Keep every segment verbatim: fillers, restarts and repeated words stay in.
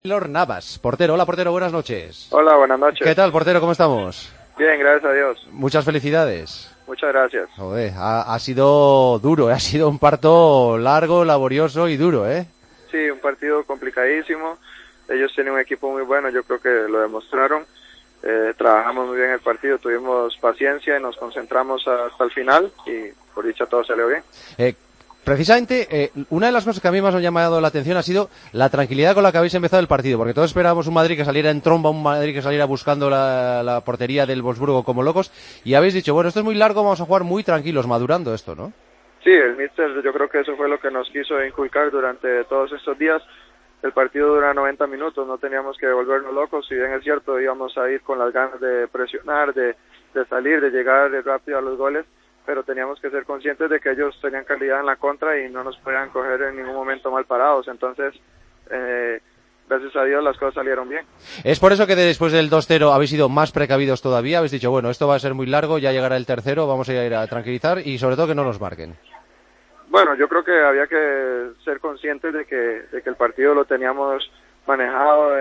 Keylor Navas, portero. Hola, portero, buenas noches. Hola, buenas noches. ¿Qué tal, portero? ¿Cómo estamos? Bien, gracias a Dios. Muchas felicidades. Muchas gracias. Joder, ha, ha sido duro, ¿eh? Ha sido un parto largo, laborioso y duro, ¿eh? Sí, un partido complicadísimo. Ellos tienen un equipo muy bueno, yo creo que lo demostraron. Eh, trabajamos muy bien el partido, tuvimos paciencia y nos concentramos hasta el final y por dicha todo salió bien. Eh, Precisamente, eh, una de las cosas que a mí más me ha llamado la atención ha sido la tranquilidad con la que habéis empezado el partido, porque todos esperábamos un Madrid que saliera en tromba, un Madrid que saliera buscando la, la portería del Wolfsburgo como locos, y habéis dicho, bueno, esto es muy largo, vamos a jugar muy tranquilos, madurando esto, ¿no? Sí, el míster, yo creo que eso fue lo que nos quiso inculcar durante todos estos días. El partido dura noventa minutos, no teníamos que volvernos locos, si bien es cierto, íbamos a ir con las ganas de presionar, de, de salir, de llegar rápido a los goles, pero teníamos que ser conscientes de que ellos tenían calidad en la contra y no nos podían coger en ningún momento mal parados. Entonces, eh, gracias a Dios las cosas salieron bien. ¿Es por eso que después del dos cero habéis sido más precavidos todavía? Habéis dicho, bueno, esto va a ser muy largo, ya llegará el tercero, vamos a ir a tranquilizar y sobre todo que no nos marquen. Bueno, yo creo que había que ser conscientes de que, de que el partido lo teníamos manejado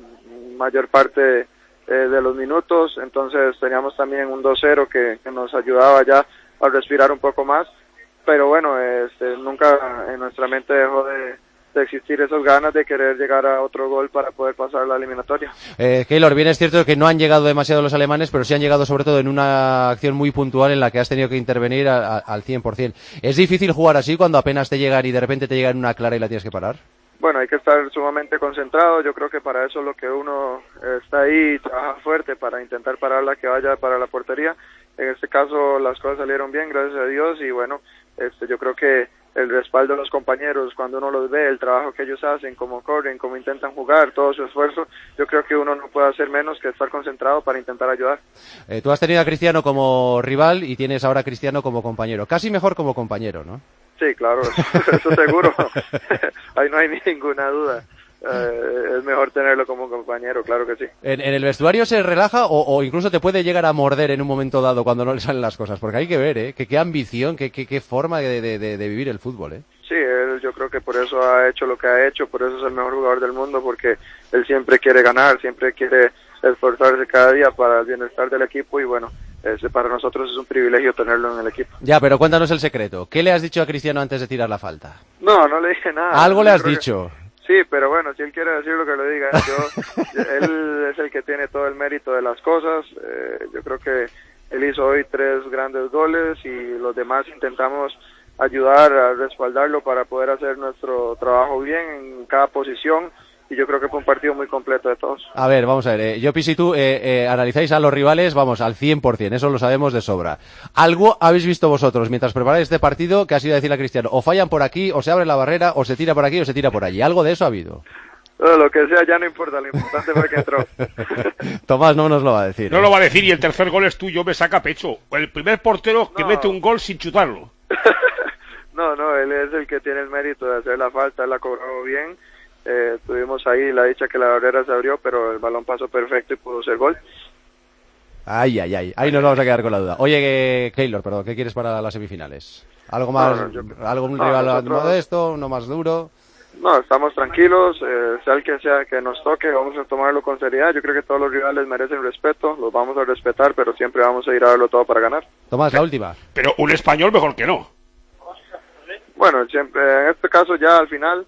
en mayor parte eh, de los minutos, entonces teníamos también un dos cero que, que nos ayudaba ya a respirar un poco más, pero bueno, este, nunca en nuestra mente dejó de, de existir esas ganas de querer llegar a otro gol para poder pasar la eliminatoria. Eh, Keylor, bien es cierto que no han llegado demasiado los alemanes, pero sí han llegado sobre todo en una acción muy puntual en la que has tenido que intervenir a, a, al cien por cien. ¿Es difícil jugar así cuando apenas te llegan y de repente te llegan una clara y la tienes que parar? Bueno, hay que estar sumamente concentrado, yo creo que para eso es lo que uno está ahí y trabaja fuerte para intentar pararla que vaya para la portería. En este caso las cosas salieron bien, gracias a Dios, y bueno, este, yo creo que el respaldo de los compañeros, cuando uno los ve, el trabajo que ellos hacen, cómo corren, cómo intentan jugar, todo su esfuerzo, yo creo que uno no puede hacer menos que estar concentrado para intentar ayudar. Eh, tú has tenido a Cristiano como rival y tienes ahora a Cristiano como compañero, casi mejor como compañero, ¿no? Sí, claro, eso, eso seguro, ahí no hay ninguna duda. Eh, es mejor tenerlo como compañero, claro que sí. ¿En, en el vestuario se relaja o, o incluso te puede llegar a morder en un momento dado cuando no le salen las cosas? Porque hay que ver, ¿eh? Que qué ambición, qué, qué, qué forma de, de, de vivir el fútbol, ¿eh? Sí, él, yo creo que por eso ha hecho lo que ha hecho, por eso es el mejor jugador del mundo, porque él siempre quiere ganar, siempre quiere esforzarse cada día para el bienestar del equipo y bueno, ese para nosotros es un privilegio tenerlo en el equipo. Ya, pero cuéntanos el secreto. ¿Qué le has dicho a Cristiano antes de tirar la falta? No, no le dije nada. ¿Algo le has Creo dicho? Que... Sí, pero bueno, si él quiere decirlo, que lo diga. Yo, él es el que tiene todo el mérito de las cosas. Eh, yo creo que él hizo hoy tres grandes goles y los demás intentamos ayudar a respaldarlo para poder hacer nuestro trabajo bien en cada posición. Y yo creo que fue un partido muy completo de todos. A ver, vamos a ver, eh, Llopis y tú eh, eh, analizáis a los rivales, vamos, al cien por cien, eso lo sabemos de sobra. ¿Algo habéis visto vosotros mientras preparáis este partido que ha sido decirle a Cristiano, o fallan por aquí, o se abre la barrera, o se tira por aquí, o se tira por allí? ¿Algo de eso ha habido? No, lo que sea ya no importa, lo importante fue que entró. Tomás no nos lo va a decir. No ¿eh? lo va a decir y el tercer gol es tuyo, me saca pecho. El primer portero que no. mete un gol sin chutarlo. No, no, él es el que tiene el mérito de hacer la falta, él la ha cobrado bien. Eh, tuvimos ahí la dicha que la barrera se abrió, pero el balón pasó perfecto y pudo ser gol. Ay, ay, ay, ahí nos vamos a quedar con la duda. Oye, que, Keylor, perdón, ¿qué quieres para las semifinales? ¿Algo más, no, no, yo, algún no, rival nosotros, modesto, uno más duro? No, estamos tranquilos, eh, sea el que sea que nos toque, vamos a tomarlo con seriedad. Yo creo que todos los rivales merecen respeto, los vamos a respetar, pero siempre vamos a ir a darlo todo para ganar. Tomás, la última. Pero un español mejor que no. Bueno, siempre, en este caso ya al final,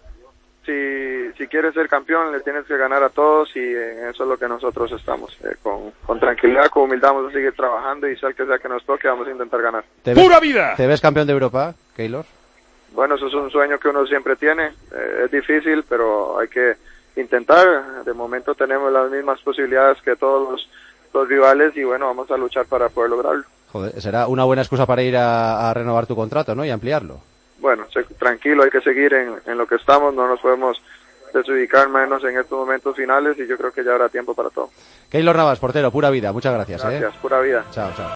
si, si quieres ser campeón le tienes que ganar a todos y en eso es lo que nosotros estamos. Eh, con, con tranquilidad, con humildad vamos a seguir trabajando y sea el que sea que nos toque vamos a intentar ganar. ¿Te ¡Pura ves, vida! ¿Te ves campeón de Europa, Keylor? Bueno, eso es un sueño que uno siempre tiene, eh, es difícil, pero hay que intentar. De momento tenemos las mismas posibilidades que todos los, los rivales y bueno, vamos a luchar para poder lograrlo. Joder, será una buena excusa para ir a, a renovar tu contrato, ¿no? Y ampliarlo. Bueno, se, tranquilo, hay que seguir en, en lo que estamos, no nos podemos desubicar menos en estos momentos finales y yo creo que ya habrá tiempo para todo. Keylor Navas, portero, pura vida, muchas gracias. Gracias, ¿eh? pura vida. Chao, chao.